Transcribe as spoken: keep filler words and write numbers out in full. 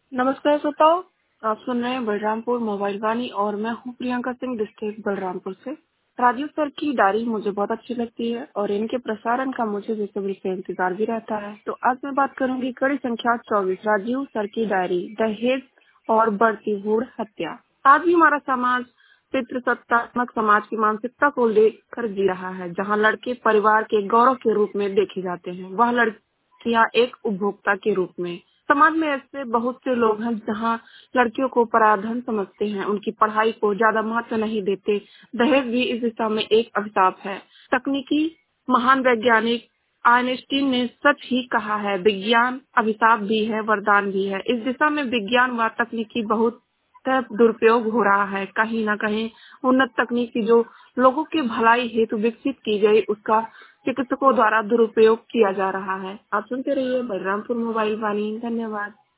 नमस्कार श्रोताओ, आप सुन रहे हैं बलरामपुर मोबाइल वाणी और मैं हूँ प्रियंका सिंह डिस्ट्रिक्ट बलरामपुर से। राजीव सर की डायरी मुझे बहुत अच्छी लगती है और इनके प्रसारण का मुझे बेसब्री से इंतजार भी रहता है। तो आज मैं बात करूंगी कड़ी संख्या चौबीस, राजीव सर की डायरी, दहेज और बढ़ती भ्रूण हत्या। आज भी हमारा समाज पितृसत्तात्मक समाज की मानसिकता को लेकर जी रहा है, जहाँ लड़के परिवार के गौरव के रूप में देखे जाते हैं, वह लड़कियां एक उपभोक्ता के रूप में। समाज में ऐसे बहुत से लोग हैं जहां लड़कियों को पराधन समझते हैं, उनकी पढ़ाई को ज्यादा महत्व नहीं देते। दहेज भी इस दिशा में एक अभिशाप है। तकनीकी महान वैज्ञानिक आइंस्टीन ने सच ही कहा है, विज्ञान अभिशाप भी है, वरदान भी है। इस दिशा में विज्ञान व तकनीकी बहुत दुरुपयोग हो रहा है। कहीं न कहीं उन्नत तकनीकी जो लोगों की भलाई हेतु विकसित की गई, उसका चिकित्सकों द्वारा दुरुपयोग किया जा रहा है। आप सुनते रहिए बलरामपुर मोबाइल वाणी। धन्यवाद।